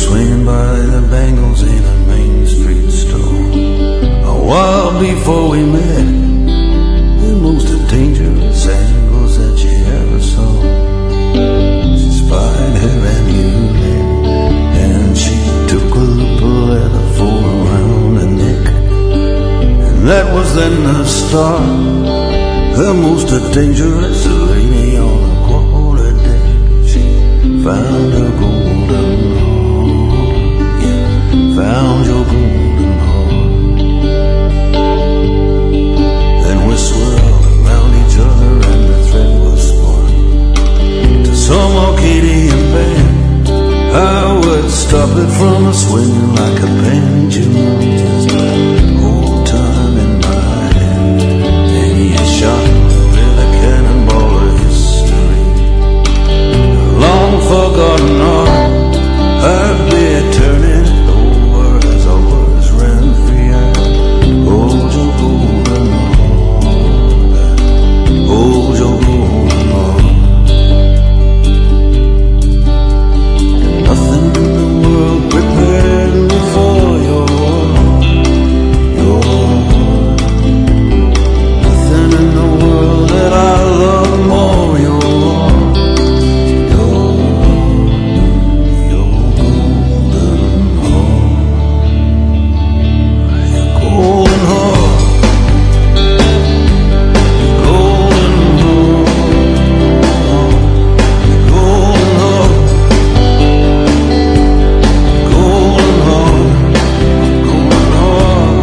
swinging by the bangles in a Main Street store. A while before we met, the most dangerous angles that you ever saw. She spied her amulet, and she took a look at her for around her neck. And that was then the start, the most dangerous lady on the quarter deck. She found her golden heart, yeah, found your golden heart. Then we swirled around each other and the thread was spun to some Arcadian band. I would stop it from swinging like a pendulum, just whole time in my hand. Then he shot with a cannonball of history, a long forgotten art. I'd be turning it over as our words ran free. I hold your golden heart, hold your golden heart. And nothing in the world prepared me for your nothing in the world that I love more. Your golden heart, golden heart, golden heart, golden heart, golden heart, golden heart.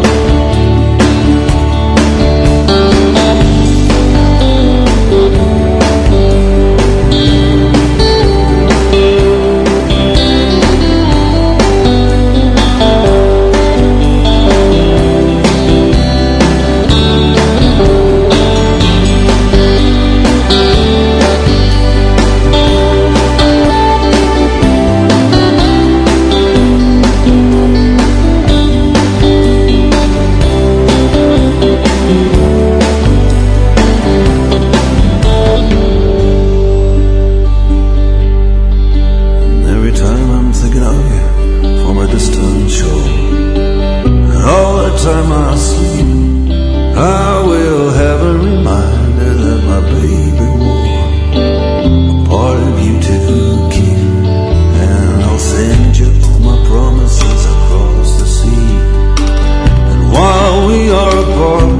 Every time I'm thinking of you from a distant shore, and all the time I sleep, I will have a reminder that my baby wore a part of you to keep. And I'll send you all my promises across the sea. And while we are apart,